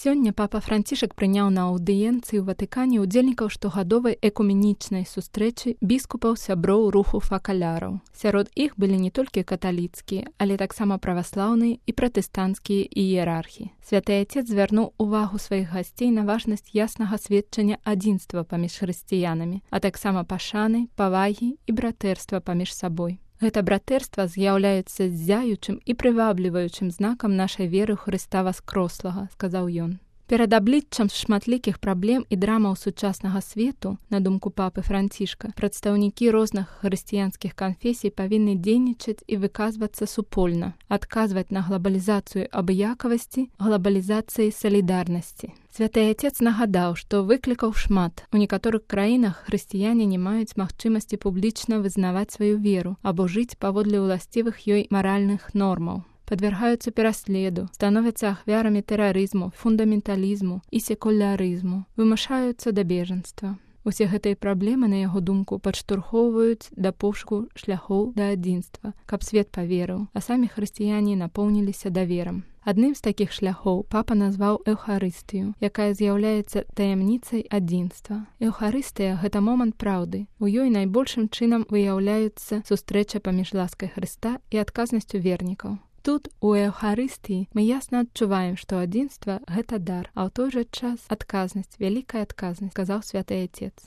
Сёння папа Францішак прыняў на аўдыенцыі ў Ватыкане ўдзельнікаў штогадовай экуменічнай сустрэчы біскупаў-сяброў руху факаляраў. Сярод іх былі не толькі каталіцкія, але таксама праваслаўныя і пратэстанцкія іерархі. Святы Отец звярнуў увагу сваіх гасцей на важнасць яснага сведчання адзінства паміж хрысціянамі, а таксама пашаны, павагі і братэрства паміж сабой. Гэта братэрства з'яўляецца ззяючым і прывабліваючым знакам нашай веры ў Хрыста Васкрослага, сказаў ён. Перад абліччам шматлікіх праблем і драмаў сучаснага свету, на думку папы Францішка, прадстаўнікі розных хрысціянскіх канфесій павінны дзейнічаць і выказвацца супольна, адказваць на глабалізацыю абыякавасці, глабалізацыі салідарнасці. Святы Отец нагадаў, што выклікаў шмат. У некаторых краінах хрысціяне не маюць магчымасці публічна вызнаваць сваю веру або жыць паводле ўласцівых ёй маральных нормаў. Падвяргаюцца пераследу, становяцца ахвярамі тэрарызму, фундаменталізму і секулярызму, вымушаюцца да бежанства. Усе гэтыя праблемы, на яго думку, падштурхоўваюць да пошуку шляхоў да адзінства, каб свет паверыў, а самі хрысціяне напоўніліся даверам. Адным з такіх шляхоў папа назваў эўхарыстыю, якая з'яўляецца таямніцай адзінства. Эўхарыстыя – гэта момант праўды. У ёй найбольшым чынам выяўляецца сустрэча паміж ласкай Хрыста і адказнасцю вернікаў. Тут, у эўхарыстыі, мы ясна адчуваем, што адзінства – гэта дар, а ў той жа час адказнасць, вялікая адказнасць, сказаў Святы Отец.